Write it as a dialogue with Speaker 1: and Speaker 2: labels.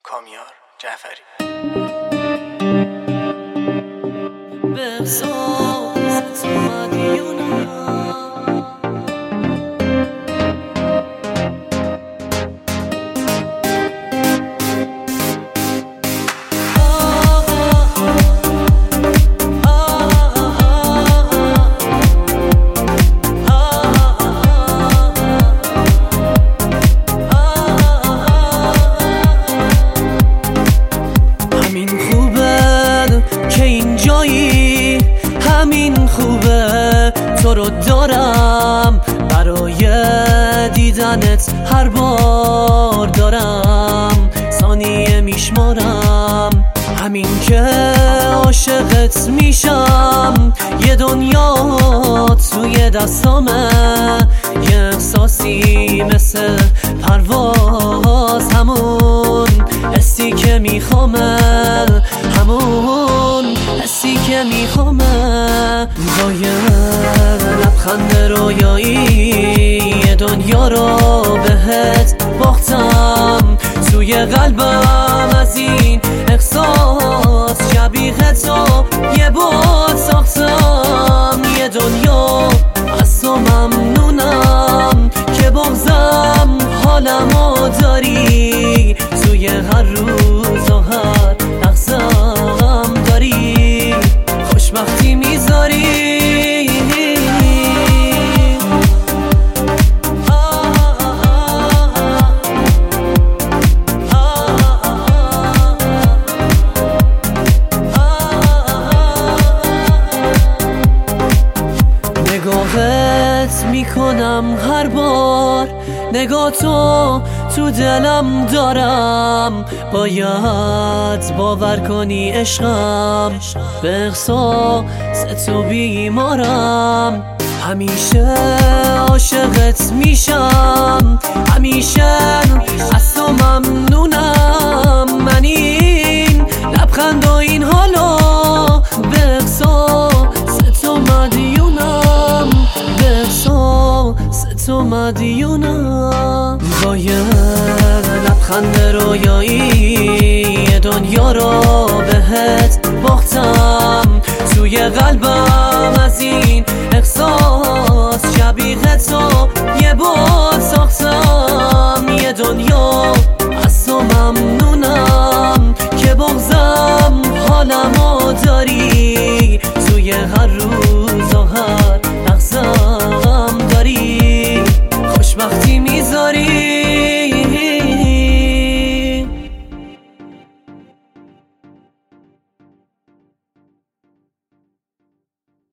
Speaker 1: کامیار جعفری.
Speaker 2: همین خوبه تو رو دارم، برای دیدنت هر بار دارم ثانیه میشمارم. همین که عاشقت میشم، یه دنیا توی دستامه، یه احساسی مثل پرواز، همون حسی که میخوامه، همون حسی که میخوامه. با یه لبخند رویایی یه دنیا رو بهت باختم، توی قلبم از این احساس شبیه تو یه بود ساختم. یه دنیا از تو ممنونم که بغضم حالمو داری، توی هر روز و هر لحظه‌ام داری خوشبختی میذاری. نگاهت میکنم هر بار، نگاه تو دلم دارم، باید باور کنی عشقم، به احساس تو بیمارم. همیشه عاشقت میشم، همیشه از تو ممنونم. من این لبخند و این حالو به احساس تو مدیونم، به احساس تو مدیونم. با یه لبخند رویایی یه دنیا رو بهت باختم، توی قلبم از این احساس شبیه تو یه بود ساختم. یه دنیا از تو ممنونم که بغضم حالمو داری،